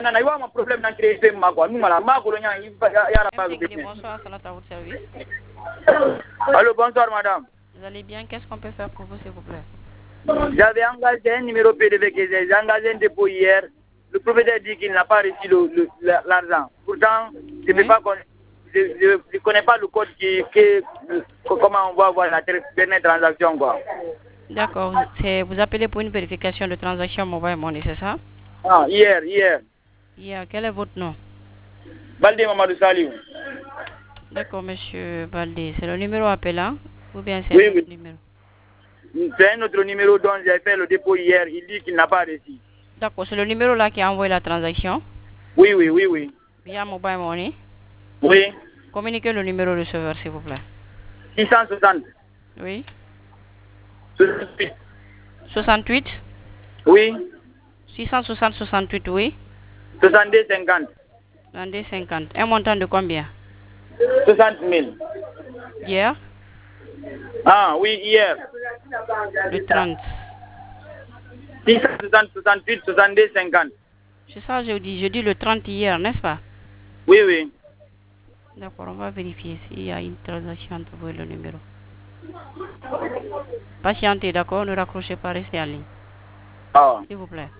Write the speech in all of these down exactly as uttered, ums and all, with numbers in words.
Non, il y a un problème dans créer ce mago. Nous, la mago, il y a pas de bonsoir, Salat à votre service. Allô, bonsoir, madame. Vous allez bien? Qu'est-ce qu'on peut faire pour vous, s'il vous plaît? J'avais engagé un numéro P D V que j'ai engagé un dépôt hier. Le propriétaire dit qu'il n'a pas reçu l'argent. Pourtant, je ne oui. je, je, je connais pas le code qui, qui comment on va voir la dernière transaction, quoi. D'accord. Vous appelez pour une vérification de transaction mobile money, c'est ça? Ah, hier, hier. Hier, quel est votre nom? Baldé Mamadou Saliou. D'accord, monsieur Baldé. C'est le numéro appelant ou bien c'est oui, un autre oui. numéro? C'est un autre numéro dont j'ai fait le dépôt hier. Il dit qu'il n'a pas reçu. D'accord, c'est le numéro là qui a envoyé la transaction? Oui, oui, oui, oui. Via mobile money? Oui. Communiquez le numéro receveur, s'il vous plaît. six cent soixante. Oui. soixante-huit. soixante-huit? Oui. six cent soixante soixante-huit, oui. soixante-deux cinquante. soixante-deux cinquante. Un montant de combien? soixante mille. Hier? Ah, oui, hier. Le trente. six cent soixante soixante-huit soixante-deux cinquante. C'est ça, je dis, je dis le trente hier, n'est-ce pas? Oui, oui. D'accord, on va vérifier s'il y a une transaction entre vous et le numéro. Patientez, d'accord? Ne raccrochez pas, restez en ligne. Ah. S'il vous plaît.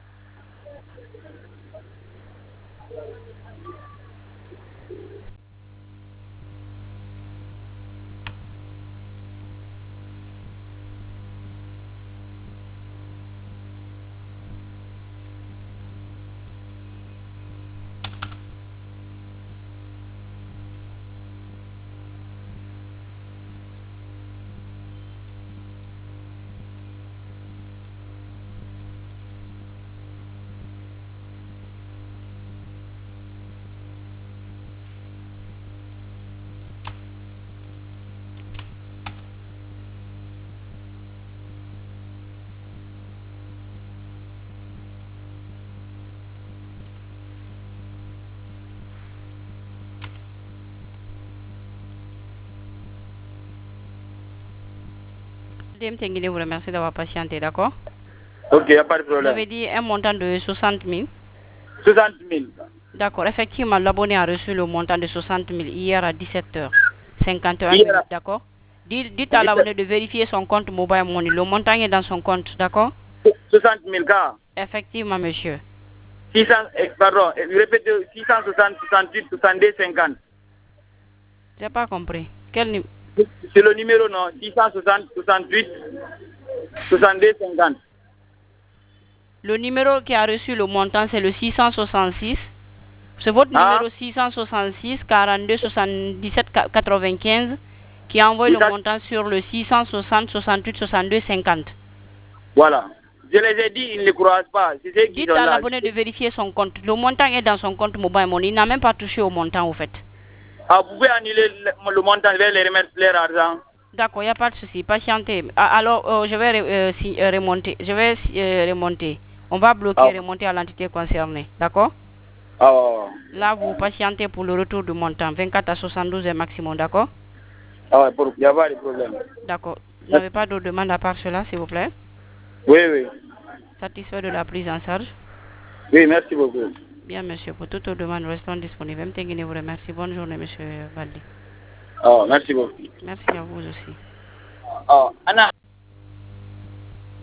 Je vous remercie d'avoir patienté, d'accord? Ok, il n'y a pas de problème. Vous avez dit un montant de soixante mille? soixante mille. D'accord, effectivement, l'abonné a reçu le montant de soixante mille hier à dix-sept heures cinquante et un Hier. minutes, d'accord? Dites, dites à l'abonné de vérifier son compte mobile money. Le montant est dans son compte, d'accord? soixante mille cas. Effectivement, monsieur. six cents, pardon, répétez, six cent soixante, soixante-huit, soixante-deux, cinquante. J'ai pas compris. Quel numéro? C'est le numéro, non? six cent soixante, soixante-huit, soixante-deux, cinquante. Le numéro qui a reçu le montant, c'est le six cent soixante-six. C'est votre Ah. numéro six cent soixante-six, quarante-deux, soixante-dix-sept, quatre-vingt-quinze qui envoie le montant sur le six cent soixante, soixante-huit, soixante-deux, cinquante. Voilà. Je les ai dit, ils ne croient pas. Dites à l'abonné de vérifier son compte. Le montant est dans son compte mobile money. Il n'a même pas touché au montant, au fait. Ah, vous pouvez annuler le, le montant, je vais les remettre leur argent. D'accord, il n'y a pas de souci. Patientez. Ah, alors, euh, je vais euh, si, euh, remonter. Je vais euh, remonter. On va bloquer et ah. remonter à l'entité concernée. D'accord? Ah. Là, vous patientez pour le retour du montant. vingt-quatre à soixante-douze est maximum, d'accord? Ah, il n'y a pas de problème. D'accord. Vous n'avez pas d'autres demandes à part cela, s'il vous plaît? Oui, oui. Satisfait de la prise en charge? Oui, merci beaucoup. Bien, monsieur. Pour toutes vos demandes, restons disponibles. M T Guinée vous remercie. Bonne journée, monsieur Baldi. Ah, merci beaucoup. Merci à vous aussi. Ah, Anna.